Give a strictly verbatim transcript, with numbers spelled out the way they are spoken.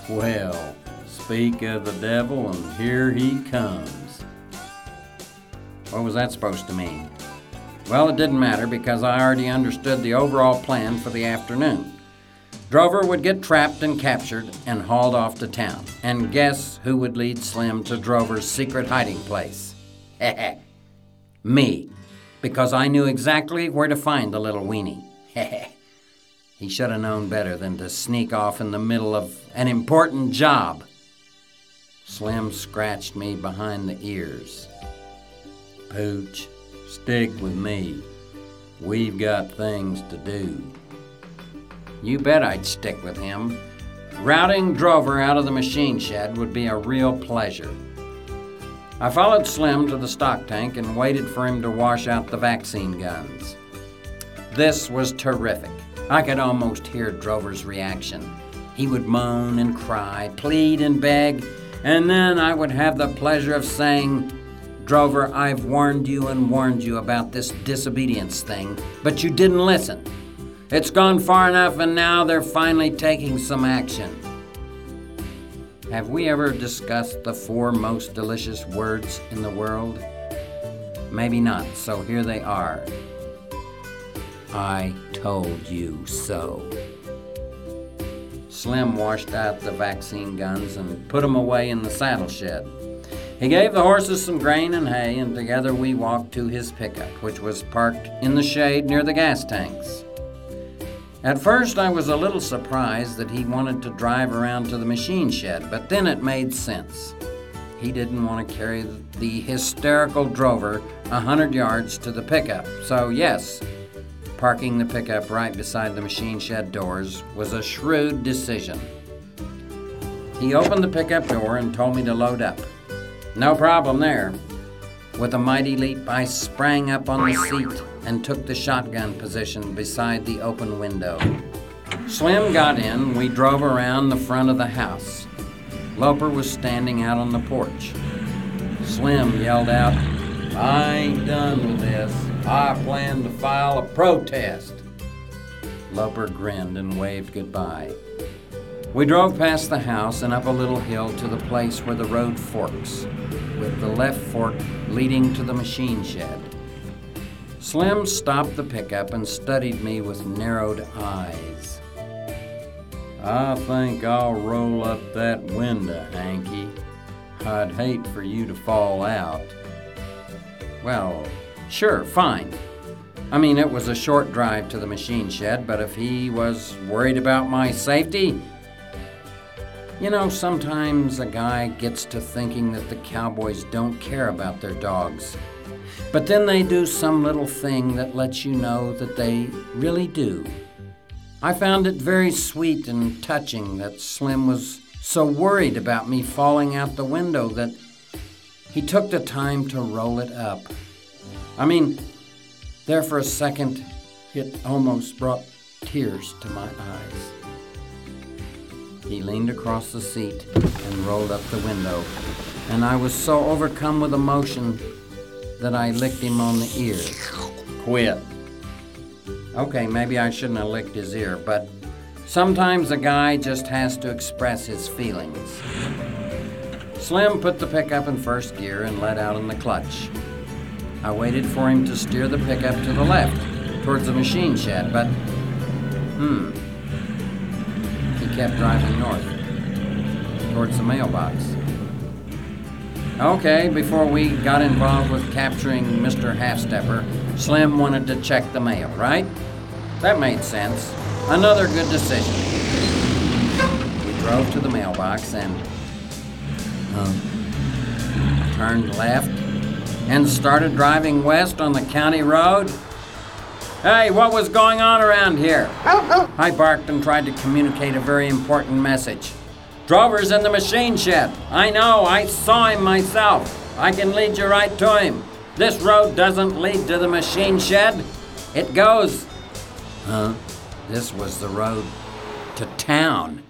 Well, speak of the devil, and here he comes. What was that supposed to mean? Well, it didn't matter because I already understood the overall plan for the afternoon. Drover would get trapped and captured and hauled off to town. And guess who would lead Slim to Drover's secret hiding place? Heh Me. Because I knew exactly where to find the little weenie. Heh He should have known better than to sneak off in the middle of an important job. Slim scratched me behind the ears. Pooch, stick with me. We've got things to do. You bet I'd stick with him. Routing Drover out of the machine shed would be a real pleasure. I followed Slim to the stock tank and waited for him to wash out the vaccine guns. This was terrific. I could almost hear Drover's reaction. He would moan and cry, plead and beg, and then I would have the pleasure of saying, Drover, I've warned you and warned you about this disobedience thing, but you didn't listen. It's gone far enough, and now they're finally taking some action. Have we ever discussed the four most delicious words in the world? Maybe not, so here they are. I told you so. Slim washed out the vaccine guns and put them away in the saddle shed. He gave the horses some grain and hay, and together we walked to his pickup, which was parked in the shade near the gas tanks. At first, I was a little surprised that he wanted to drive around to the machine shed, but then it made sense. He didn't want to carry the hysterical Drover a hundred yards to the pickup, so yes, parking the pickup right beside the machine shed doors was a shrewd decision. He opened the pickup door and told me to load up. No problem there. With a mighty leap, I sprang up on the seat and took the shotgun position beside the open window. Slim got in. We drove around the front of the house. Loper was standing out on the porch. Slim yelled out, I ain't done with this. I plan to file a protest. Loper grinned and waved goodbye. We drove past the house and up a little hill to the place where the road forks, with the left fork leading to the machine shed. Slim stopped the pickup and studied me with narrowed eyes. I think I'll roll up that window, Hanky. I'd hate for you to fall out. Well, sure, fine. I mean, it was a short drive to the machine shed, but if he was worried about my safety... You know, sometimes a guy gets to thinking that the cowboys don't care about their dogs. But then they do some little thing that lets you know that they really do. I found it very sweet and touching that Slim was so worried about me falling out the window that he took the time to roll it up. I mean, there for a second, it almost brought tears to my eyes. He leaned across the seat and rolled up the window, and I was so overcome with emotion that I licked him on the ear. Quit. Okay, maybe I shouldn't have licked his ear, but sometimes a guy just has to express his feelings. Slim put the pickup in first gear and let out in the clutch. I waited for him to steer the pickup to the left, towards the machine shed, but, hmm, he kept driving north, towards the mailbox. Okay, before we got involved with capturing Mister Half-Stepper, Slim wanted to check the mail, right? That made sense. Another good decision. We drove to the mailbox and uh, turned left and started driving west on the county road. Hey, what was going on around here? I barked and tried to communicate a very important message. Drover's in the machine shed. I know, I saw him myself. I can lead you right to him. This road doesn't lead to the machine shed. It goes... Huh? This was the road to town.